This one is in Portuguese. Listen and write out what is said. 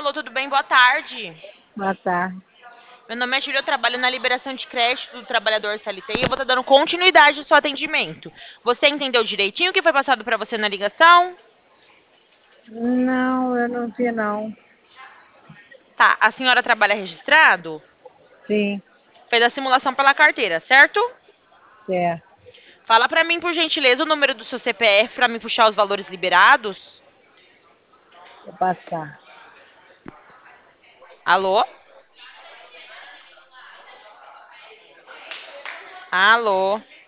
Alô, tudo bem? Boa tarde. Boa tarde. Meu nome é Júlia, eu trabalho na liberação de crédito do trabalhador CLT e eu vou estar dando continuidade ao seu atendimento. Você entendeu direitinho o que foi passado para você na ligação? Não, eu não vi não. Tá, a senhora trabalha registrado? Sim, Fez a simulação pela carteira, certo? certo. Fala para mim, por gentileza, o número do seu CPF para me puxar os valores liberados. Vou passar. Alô? Alô?